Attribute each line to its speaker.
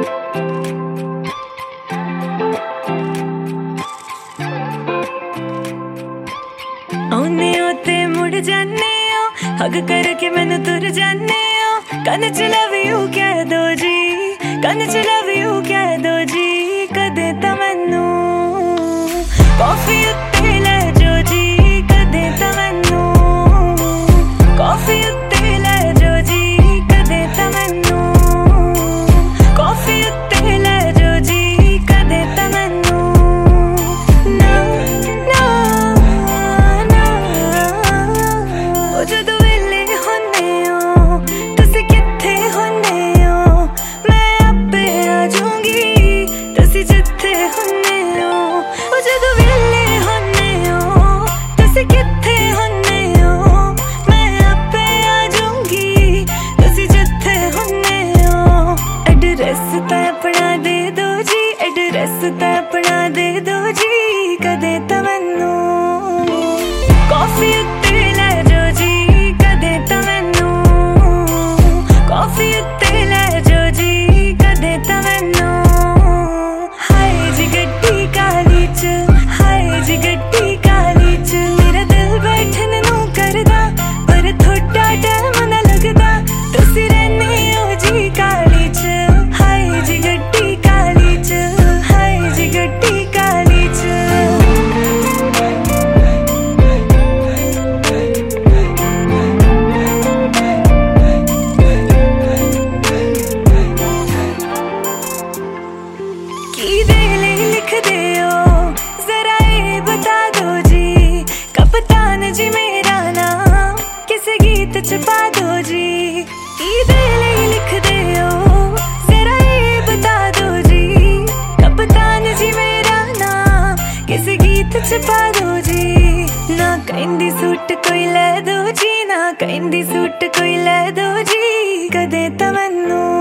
Speaker 1: आने ते मुड़ जाने हो, हग करके मैनू तुर जाने हो। कन च लव यू कह दो जी, कन च लव यू कह दो जी। कदे तां मैनू कॉफी उत्ते लै जो जी, कदे तां मैनू कॉफी उत्ते लै जो जी, कदे तां मैनू कॉफी उत्ते लै जो जी, कदे तां मैनू ना ना ना। ओ जदों वेले होने हो तुसी कित्थे होने हो, मैं आपे आ जाऊंगी तुसी जिथे होने हो। ओ जदों वेले होने हो तुसी कित्थे होने हो, मैं आपे आ जाऊंगी तुसी जिथे होने हो। एड्रेस तां अपना दे दो जी, एड्रेस तां अपना दे दो जी। कदे तां मैनू कॉफी उत्ते लै जो जी, कदे तां मैनू कॉफी उत्ते लै जो जी, कदे तां मैनू। हाय जी गड्डी काली च, हाय जी गड्डी काली च। मेरा दिल बैठन नू करदा पर थोड़ा टाइम ना लगदा, तुसी रहने हो जी काली च। हाय जी गड्डी काली च, हाय जी गड्डी काली च। की दे लिख दे हो जरा ये बता दो जी, कप्तान जी मेरा नाम किसे गीत च पा दो जी। की दे लिख दे हो जरा ये बता दो जी, कप्तान जी मेरा नाम किसे गीत च पा दो जी। ना कहंदी सूट कोई लै दो जी, ना कहंदी सूट कोई लै दो जी। कदे तां मैनू